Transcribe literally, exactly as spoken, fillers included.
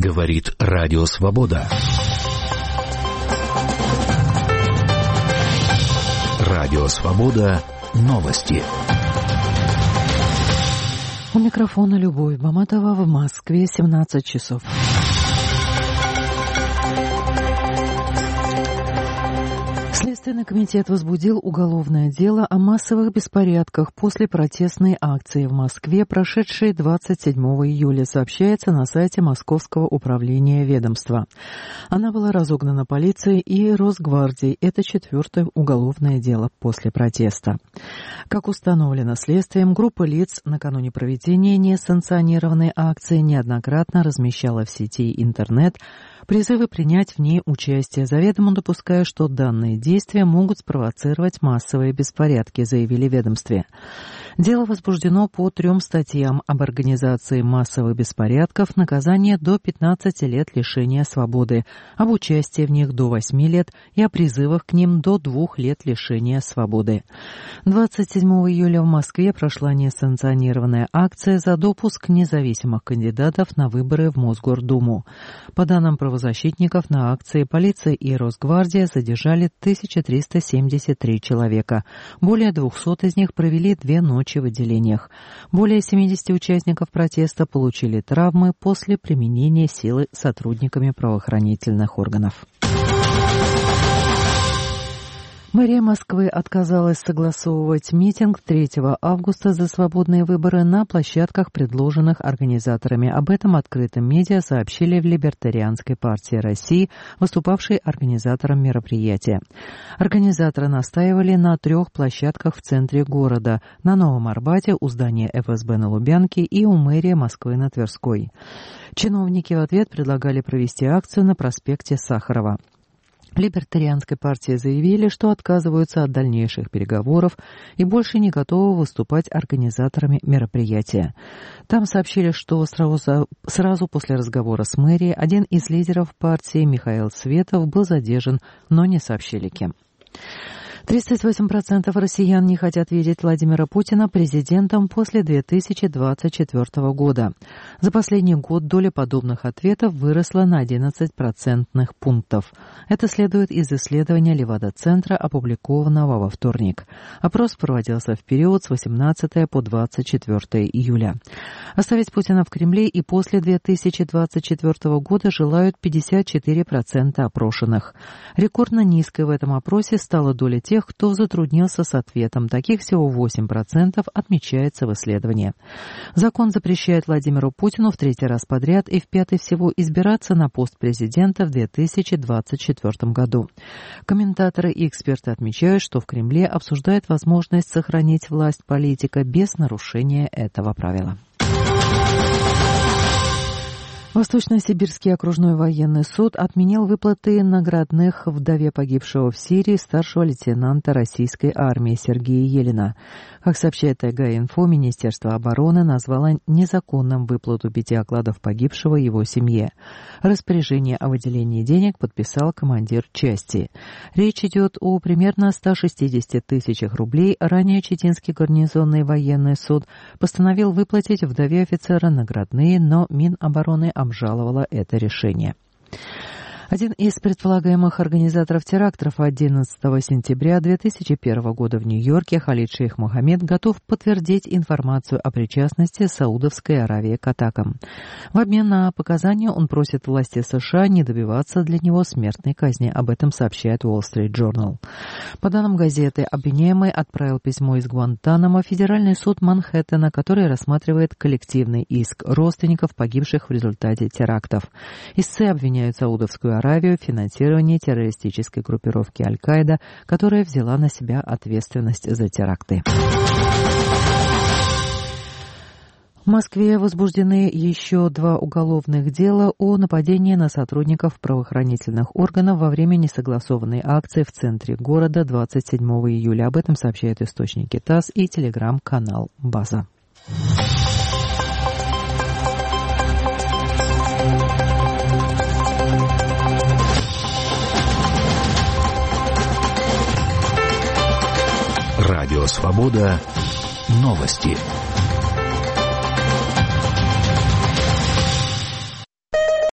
Говорит Радио Свобода. Радио Свобода. Новости. У микрофона Любовь Баматова. В Москве семнадцать часов. Следственный комитет возбудил уголовное дело о массовых беспорядках после протестной акции в Москве, прошедшей двадцать седьмого июля, сообщается на сайте Московского управления ведомства. Она была разогнана полицией и Росгвардией. Это четвертое уголовное дело после протеста. Как установлено следствием, группа лиц накануне проведения несанкционированной акции неоднократно размещала в сети интернет призывы принять в ней участие, заведомо допуская, что данные действия могут спровоцировать массовые беспорядки, заявили в ведомстве. Дело возбуждено по трем статьям: об организации массовых беспорядков, наказание до пятнадцати лет лишения свободы, об участии в них до восьми лет и о призывах к ним до двух лет лишения свободы. двадцать седьмого июля в Москве прошла несанкционированная акция за допуск независимых кандидатов на выборы в Мосгордуму. По данным правозащитников, на акции полиция и Росгвардия задержали тысячу триста семьдесят три человека. Более двухсот из них провели две ночи в отделениях. Более семидесяти участников протеста получили травмы после применения силы сотрудниками правоохранительных органов. Мэрия Москвы отказалась согласовывать митинг третьего августа за свободные выборы на площадках, предложенных организаторами. Об этом открытым медиа сообщили в Либертарианской партии России, выступавшей организатором мероприятия. Организаторы настаивали на трех площадках в центре города: на Новом Арбате, у здания эф эс бэ на Лубянке и у мэрии Москвы на Тверской. Чиновники в ответ предлагали провести акцию на проспекте Сахарова. Либертарианской партии заявили, что отказываются от дальнейших переговоров и больше не готовы выступать организаторами мероприятия. Там сообщили, что сразу, сразу после разговора с мэрией один из лидеров партии, Михаил Светов, был задержан, но не сообщили кем. тридцать восемь процентов россиян не хотят видеть Владимира Путина президентом после две тысячи двадцать четвёртого года. За последний год доля подобных ответов выросла на одиннадцать процентных пунктов. Это следует из исследования Левада-центра, опубликованного во вторник. Опрос проводился в период с восемнадцатого по двадцать четвёртое июля. Оставить Путина в Кремле и после две тысячи двадцать четвёртого года желают пятьдесят четыре процента опрошенных. Рекордно низкой в этом опросе стала доля тех, кто затруднился с ответом. Таких всего восемь процентов, отмечается в исследовании. Закон запрещает Владимиру Путину в третий раз подряд и в пятый всего избираться на пост президента в две тысячи двадцать четвёртом году. Комментаторы и эксперты отмечают, что в Кремле обсуждают возможность сохранить власть политика без нарушения этого правила. Восточно-Сибирский окружной военный суд отменил выплаты наградных вдове погибшего в Сирии старшего лейтенанта российской армии Сергея Елена. Как сообщает ТГ-инфо, Министерство обороны назвало незаконным выплату пяти окладов погибшего его семье. Распоряжение о выделении денег подписал командир части. Речь идет о примерно ста шестидесяти тысячах рублей. Ранее Читинский гарнизонный военный суд постановил выплатить вдове офицера наградные, но Минобороны обжаловала это решение. Один из предполагаемых организаторов терактов одиннадцатого сентября две тысячи первого года в Нью-Йорке, Халид Шейх Мохаммед, готов подтвердить информацию о причастности Саудовской Аравии к атакам. В обмен на показания он просит власти США не добиваться для него смертной казни. Об этом сообщает Wall Street Journal. По данным газеты, обвиняемый отправил письмо из Гуантанамо в Федеральный суд Манхэттена, который рассматривает коллективный иск родственников погибших в результате терактов. Истцы обвиняют Саудовскую Аравию в финансировании террористической группировки Аль-Каида, которая взяла на себя ответственность за теракты. В Москве возбуждены еще два уголовных дела о нападении на сотрудников правоохранительных органов во время несогласованной акции в центре города двадцать седьмого июля. Об этом сообщают источники ТАСС и телеграм-канал «База». Радио Свобода. Новости.